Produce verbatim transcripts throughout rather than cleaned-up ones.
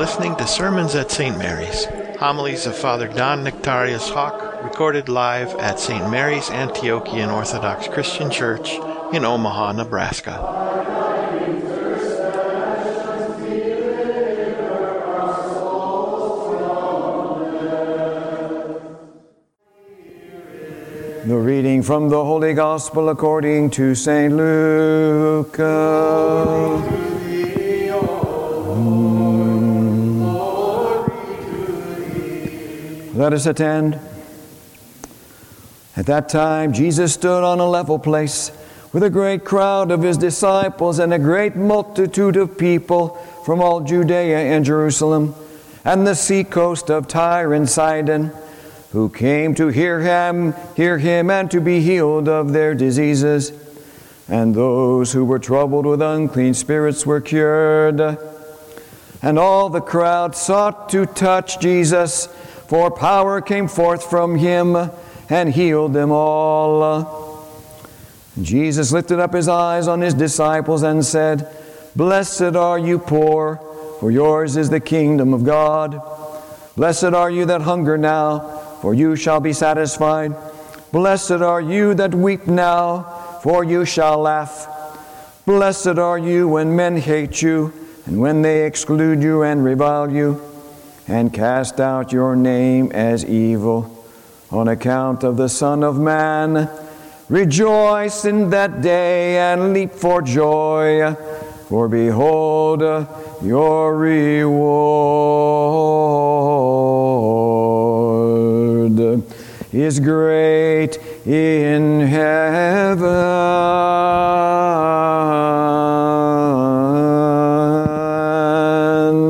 listening to Sermons at Saint Mary's, homilies of Father Don Nectarius Hawk, recorded live at Saint Mary's Antiochian Orthodox Christian Church in Omaha, Nebraska. The reading from the Holy Gospel according to Saint Luke. Mm. Let us attend. At that time, Jesus stood on a level place with a great crowd of his disciples and a great multitude of people from all Judea and Jerusalem and the seacoast of Tyre and Sidon, who came to hear him, hear him and to be healed of their diseases. And those who were troubled with unclean spirits were cured. And all the crowd sought to touch Jesus, for power came forth from him and healed them all. Jesus lifted up his eyes on his disciples and said, "Blessed are you poor, for yours is the kingdom of God. Blessed are you that hunger now, for you shall be satisfied. Blessed are you that weep now, for you shall laugh. Blessed are you when men hate you, and when they exclude you and revile you, and cast out your name as evil on account of the Son of Man. Rejoice in that day and leap for joy, for behold, your reward is great in heaven."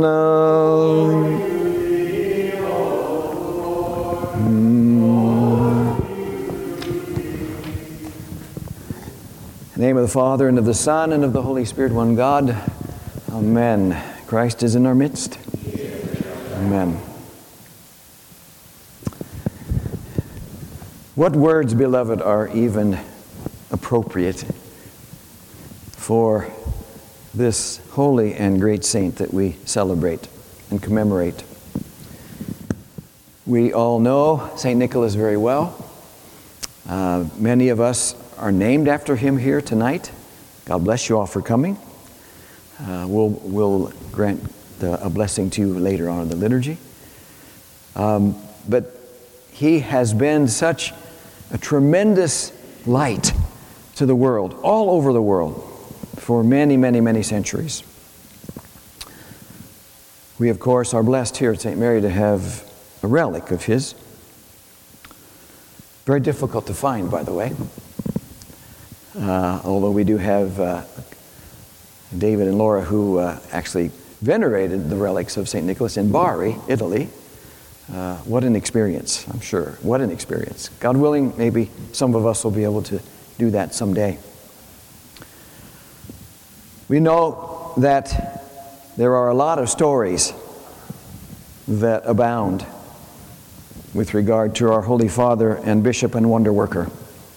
In the name of the Father, and of the Son, and of the Holy Spirit, one God. Amen. Christ is in our midst. Amen. What words, beloved, are even appropriate for this holy and great saint that we celebrate and commemorate? We all know Saint Nicholas very well. Uh, many of us are named after him here tonight. God bless you all for coming. Uh, we'll, we'll grant the, a blessing to you later on in the liturgy. Um, but he has been such a tremendous light to the world, all over the world, for many, many, many centuries. We, of course, are blessed here at Saint Mary to have a relic of his. Very difficult to find, by the way. Uh, although we do have uh, David and Laura who uh, actually venerated the relics of Saint Nicholas in Bari, Italy. Uh, what an experience, I'm sure. What an experience. God willing, maybe some of us will be able to do that someday. We know that there are a lot of stories that abound with regard to our Holy Father and Bishop and Wonder Worker.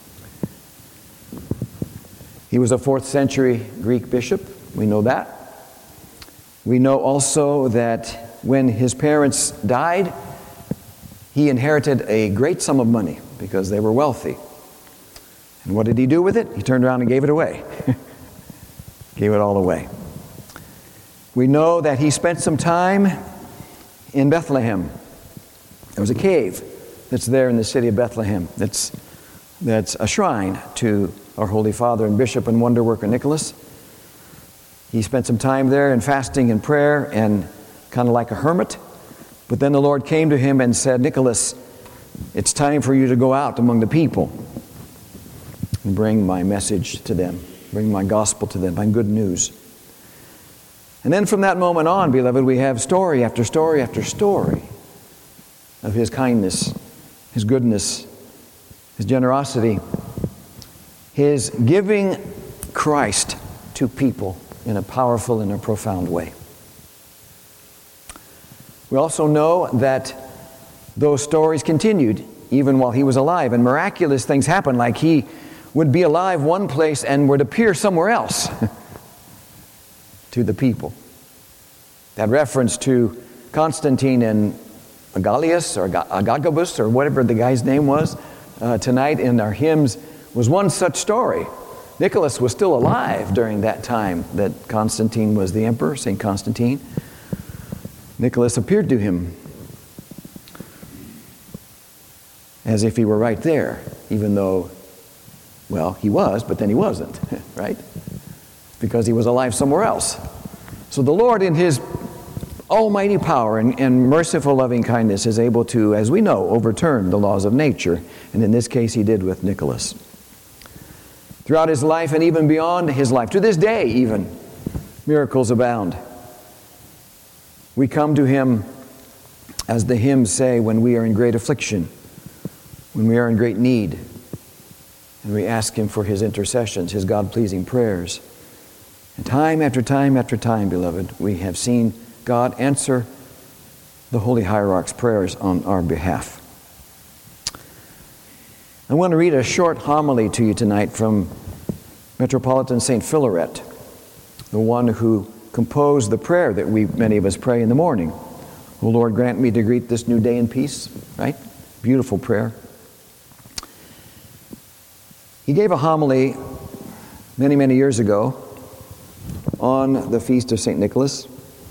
He was a fourth century Greek bishop. We know that. We know also that when his parents died, he inherited a great sum of money because they were wealthy. And what did he do with it? He turned around and gave it away. Gave it all away. We know that he spent some time in Bethlehem. There was a cave that's there in the city of Bethlehem. That's, that's a shrine to our Holy Father and Bishop and Wonder Worker Nicholas. He spent some time there in fasting and prayer and kind of like a hermit. But then the Lord came to him and said, "Nicholas, it's time for you to go out among the people and bring my message to them, bring my gospel to them, my good news." And then from that moment on, beloved, we have story after story after story of his kindness, his goodness, his generosity, his giving Christ to people in a powerful and a profound way. We also know that those stories continued even while he was alive, and miraculous things happened, like he would be alive one place and would appear somewhere else to the people. That reference to Constantine and Agalius or Agagabus or whatever the guy's name was uh, tonight in our hymns was one such story. Nicholas was still alive during that time that Constantine was the emperor, Saint Constantine. Nicholas appeared to him as if he were right there, even though, well, he was, but then he wasn't, right? Because he was alive somewhere else. So the Lord, in His almighty power and, and merciful loving kindness, is able to, as we know, overturn the laws of nature. And in this case, He did with Nicholas. Throughout his life and even beyond his life, to this day even, miracles abound. We come to Him, as the hymns say, when we are in great affliction, when we are in great need, and we ask Him for His intercessions, His God-pleasing prayers. And time after time after time, beloved, we have seen God answer the Holy Hierarch's prayers on our behalf. I want to read a short homily to you tonight from Metropolitan Saint Philaret, the one who composed the prayer that we, many of us, pray in the morning. O Lord, grant me to greet this new day in peace, right? Beautiful prayer. He gave a homily many, many years ago on the feast of Saint Nicholas.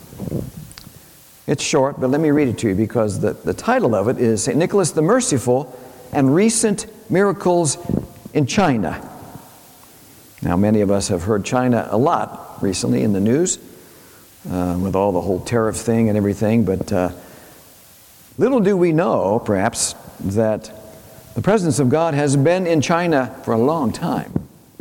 It's short, but let me read it to you because the, the title of it is Saint Nicholas the Merciful and Recent Miracles in China. Now, many of us have heard China a lot recently in the news uh, with all the whole tariff thing and everything, but uh, little do we know, perhaps, that the presence of God has been in China for a long time.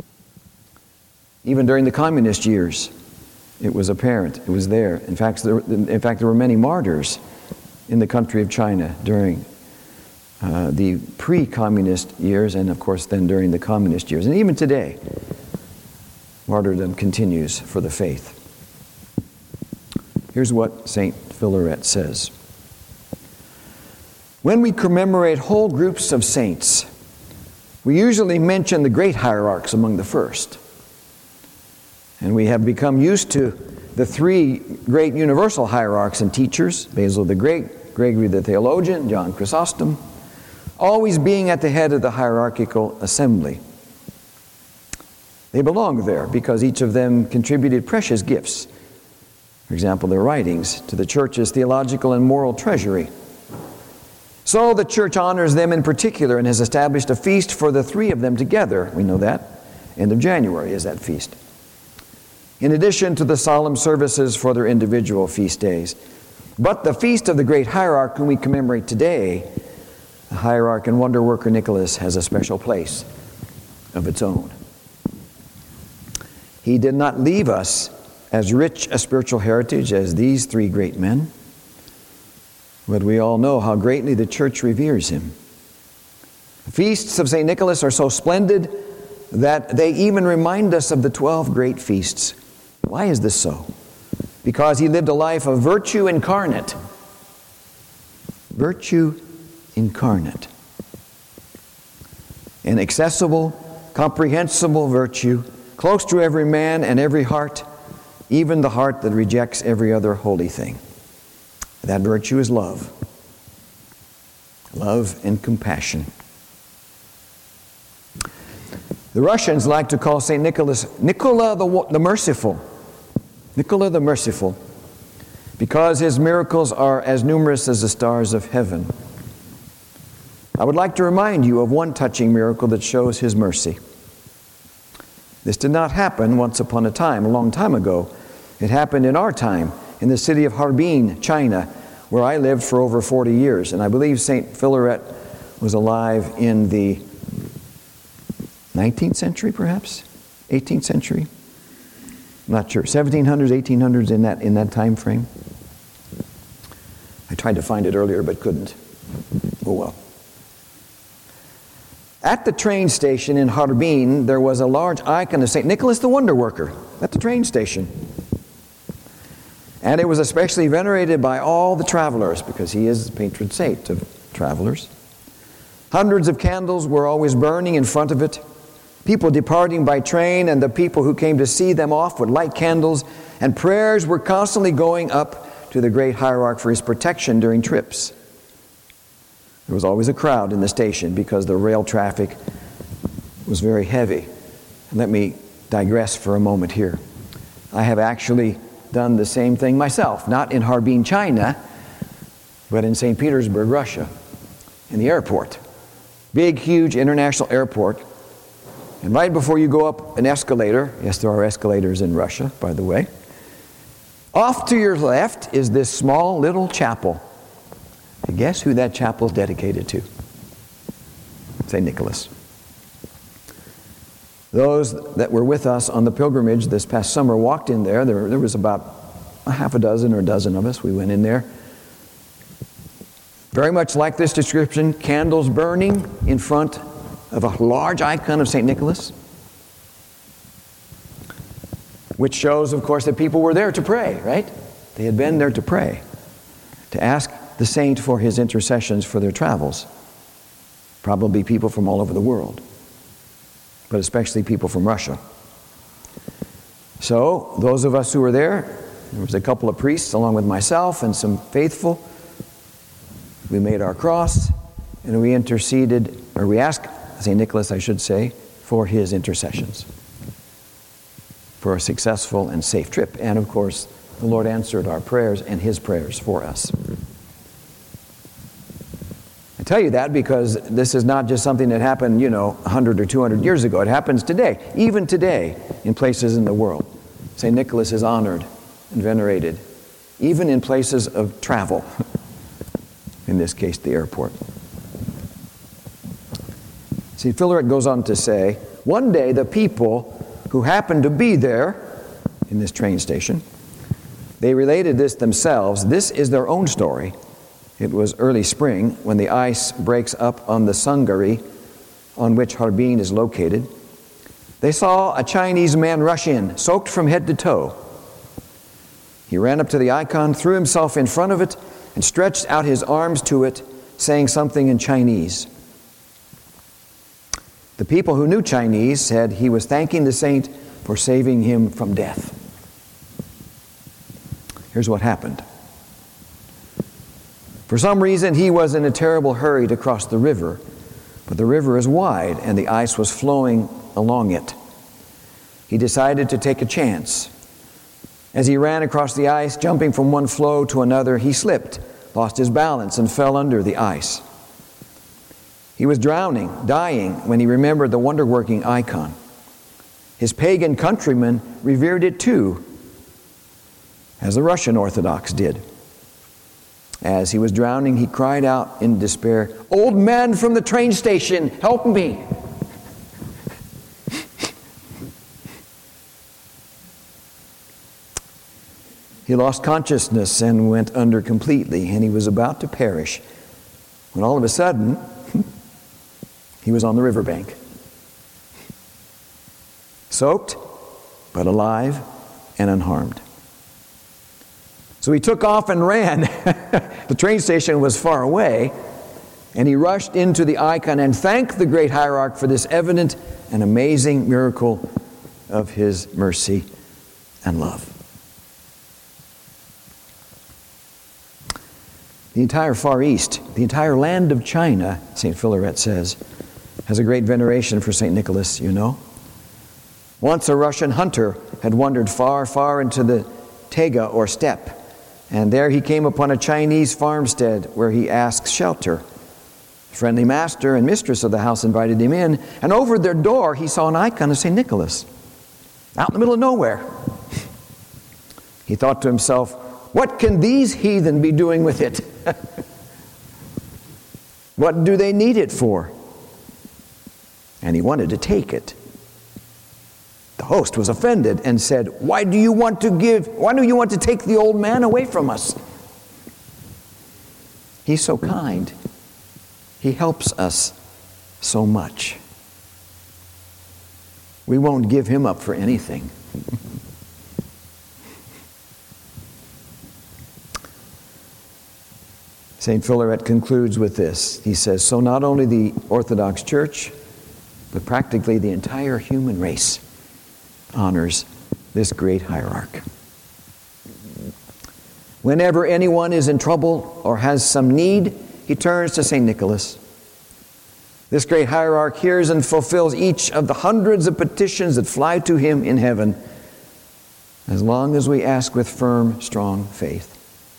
Even during the communist years, it was apparent. It was there. In fact, there, in fact, there were many martyrs in the country of China during uh, the pre-communist years and, of course, then during the communist years. And even today, martyrdom continues for the faith. Here's what Saint Philaret says. When we commemorate whole groups of saints, we usually mention the great hierarchs among the first. And we have become used to the three great universal hierarchs and teachers, Basil the Great, Gregory the Theologian, John Chrysostom, always being at the head of the hierarchical assembly. They belong there because each of them contributed precious gifts. For example, their writings to the Church's theological and moral treasury. So the Church honors them in particular and has established a feast for the three of them together. We know that. End of January is that feast. In addition to the solemn services for their individual feast days. But the feast of the great hierarch whom we commemorate today, the hierarch and wonder worker Nicholas, has a special place of its own. He did not leave us as rich a spiritual heritage as these three great men, but we all know how greatly the Church reveres him. The feasts of Saint Nicholas are so splendid that they even remind us of the twelve great feasts. Why is this so? Because he lived a life of virtue incarnate. Virtue incarnate. An accessible, comprehensible virtue, close to every man and every heart, even the heart that rejects every other holy thing. That virtue is love. Love and compassion. The Russians like to call Saint Nicholas Nicola the, the Merciful. Nicola the Merciful, because his miracles are as numerous as the stars of heaven. I would like to remind you of one touching miracle that shows his mercy. This did not happen once upon a time, a long time ago. It happened in our time, in the city of Harbin, China, where I lived for over forty years. And I believe Saint Philaret was alive in the nineteenth century, perhaps? eighteenth century? I'm not sure. seventeen hundreds, eighteen hundreds, in that, in that time frame. I tried to find it earlier, but couldn't. Oh well. At the train station in Harbin, there was a large icon of Saint Nicholas the Wonder Worker at the train station. And it was especially venerated by all the travelers because he is the patron saint of travelers. Hundreds of candles were always burning in front of it. People departing by train and the people who came to see them off would light candles, and prayers were constantly going up to the great hierarch for his protection during trips. There was always a crowd in the station because the rail traffic was very heavy. And let me digress for a moment here. I have actually done the same thing myself, not in Harbin, China, but in Saint Petersburg, Russia, in the airport. Big, huge international airport. And right before you go up an escalator, yes, there are escalators in Russia, by the way, off to your left is this small little chapel. And guess who that chapel is dedicated to? Saint Nicholas. Those that were with us on the pilgrimage this past summer walked in there. There, there was about a half a dozen or a dozen of us. We went in there. Very much like this description, candles burning in front of a large icon of Saint Nicholas, which shows, of course, that people were there to pray, right? They had been there to pray, to ask the saint for his intercessions for their travels. Probably people from all over the world, but especially people from Russia. So, those of us who were there, there was a couple of priests along with myself and some faithful. We made our cross and we interceded, or we asked Saint Nicholas, I should say, for his intercessions for a successful and safe trip. And of course, the Lord answered our prayers and his prayers for us. I tell you that because this is not just something that happened, you know, a hundred or two hundred years ago. It happens today, even today, in places in the world. Saint Nicholas is honored and venerated, even in places of travel. In this case, the airport. Saint Philaret goes on to say, one day the people who happened to be there in this train station, they related this themselves. This is their own story. It was early spring when the ice breaks up on the Sungari on which Harbin is located. They saw a Chinese man rush in, soaked from head to toe. He ran up to the icon, threw himself in front of it, and stretched out his arms to it, saying something in Chinese. The people who knew Chinese said he was thanking the saint for saving him from death. Here's what happened. For some reason, he was in a terrible hurry to cross the river, but the river is wide and the ice was flowing along it. He decided to take a chance. As he ran across the ice, jumping from one floe to another, he slipped, lost his balance, and fell under the ice. He was drowning, dying, when he remembered the wonder-working icon. His pagan countrymen revered it too, as the Russian Orthodox did. As he was drowning, he cried out in despair, "Old man from the train station, help me!" He lost consciousness and went under completely, and he was about to perish when all of a sudden he was on the riverbank, soaked but alive and unharmed. So he took off and ran. The train station was far away, and he rushed into the icon and thanked the great hierarch for this evident and amazing miracle of his mercy and love. The entire Far East, the entire land of China, Saint Philaret says, has a great veneration for Saint Nicholas, you know. Once a Russian hunter had wandered far, far into the taiga or steppe, and there he came upon a Chinese farmstead where he asked shelter. The friendly master and mistress of the house invited him in, and over their door he saw an icon of Saint Nicholas, out in the middle of nowhere. He thought to himself, what can these heathen be doing with it? What do they need it for? And he wanted to take it. The host was offended and said, Why do you want to give, why do you want to take the old man away from us? He's so kind. He helps us so much. We won't give him up for anything. Saint Philaret concludes with this. He says, so not only the Orthodox Church, but practically the entire human race honors this great hierarch. Whenever anyone is in trouble or has some need, he turns to Saint Nicholas. This great hierarch hears and fulfills each of the hundreds of petitions that fly to him in heaven, as long as we ask with firm, strong faith.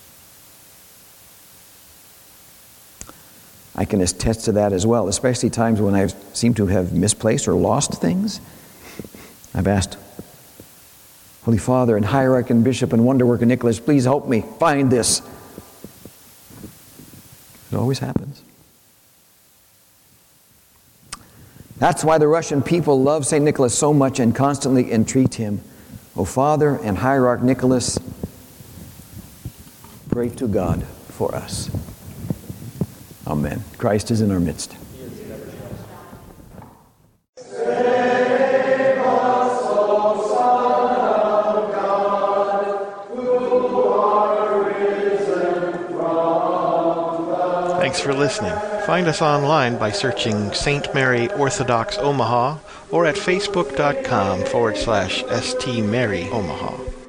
I can attest to that as well, especially times when I seem to have misplaced or lost things. I've asked, Holy Father and Hierarch and Bishop and Wonderworker Nicholas, please help me find this. It always happens. That's why the Russian people love Saint Nicholas so much and constantly entreat him. O Father and Hierarch Nicholas, pray to God for us. Amen. Christ is in our midst. Thanks for listening. Find us online by searching Saint Mary Orthodox Omaha or at facebook.com forward slash St. Mary Omaha.